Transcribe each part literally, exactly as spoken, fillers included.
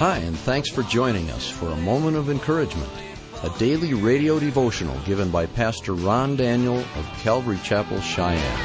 Hi, and thanks for joining us for A Moment of Encouragement, a daily radio devotional given by Pastor Ron Daniel of Calvary Chapel, Cheyenne.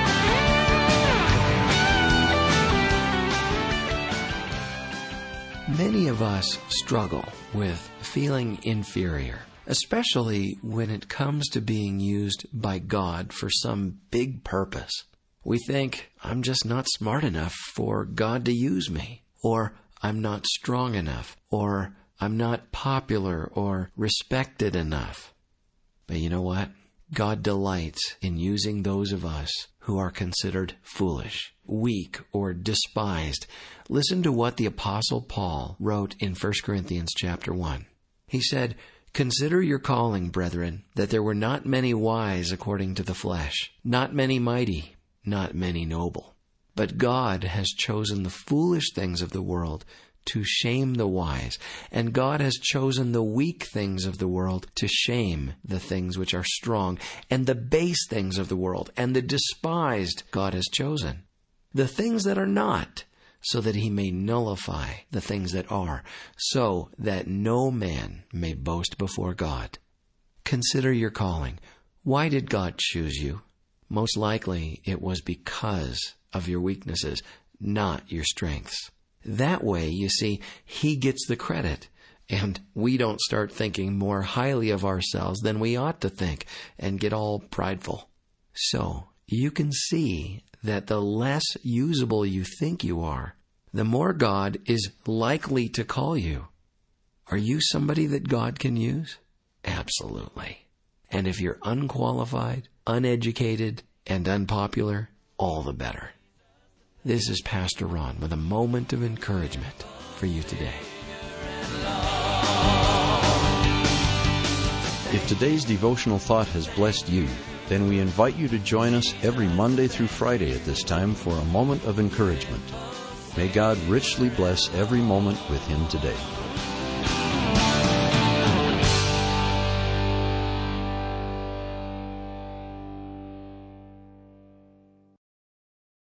Many of us struggle with feeling inferior, especially when it comes to being used by God for some big purpose. We think, I'm just not smart enough for God to use me, or I'm not strong enough, or I'm not popular or respected enough. But you know what? God delights in using those of us who are considered foolish, weak, or despised. Listen to what the Apostle Paul wrote in First Corinthians chapter one. He said, "Consider your calling, brethren, that there were not many wise according to the flesh, not many mighty, not many noble. But God has chosen the foolish things of the world to shame the wise, and God has chosen the weak things of the world to shame the things which are strong, and the base things of the world, and the despised God has chosen, the things that are not, so that he may nullify the things that are, so that no man may boast before God." Consider your calling. Why did God choose you? Most likely it was because of your weaknesses, not your strengths. That way, you see, he gets the credit, and we don't start thinking more highly of ourselves than we ought to think and get all prideful. So, you can see that the less usable you think you are, the more God is likely to call you. Are you somebody that God can use? Absolutely. And if you're unqualified, uneducated, and unpopular, all the better. This is Pastor Ron with a moment of encouragement for you today. If today's devotional thought has blessed you, then we invite you to join us every Monday through Friday at this time for A Moment of Encouragement. May God richly bless every moment with Him today.